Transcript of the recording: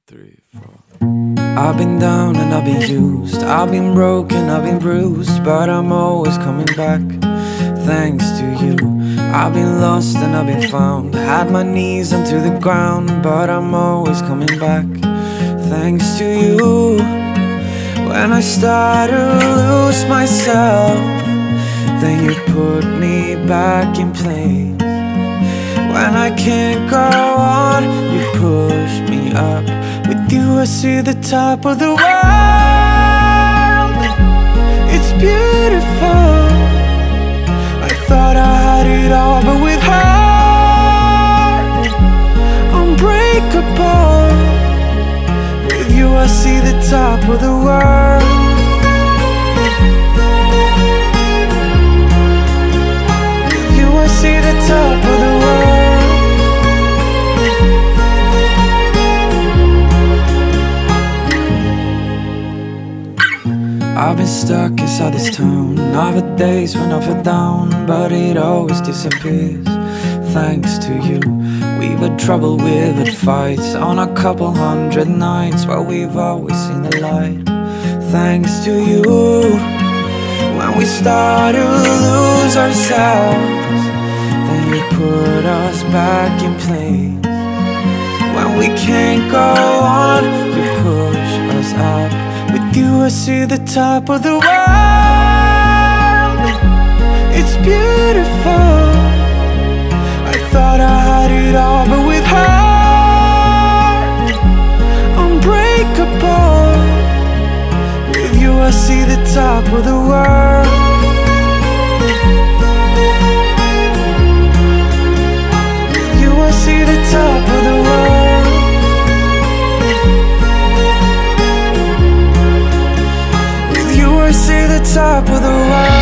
3, 4. I've been down and I've been used, I've been broken, I've been bruised, but I'm always coming back, thanks to you. I've been lost and I've been found, had my knees onto the ground, but I'm always coming back, thanks to you. When I start to lose myself, then you put me back in place. When I can't go on, you push me up. With you I see the top of the world. It's beautiful. I thought I had it all, but with her, unbreakable. With you I see the top of the world. With you I see the top of the world. I've been stuck inside this town. I've had days when I feel down, but it always disappears, thanks to you. We've had trouble, we've had fights on a couple hundred nights, but we've always seen the light, thanks to you. When we start to lose ourselves, then you put us back in place. When we can't go on, you push us up. With you I see the top of the world. It's beautiful. I thought I had it all, but with her, unbreakable. With you I see the top of the world. With you I see the top of the world. I see the top of the world.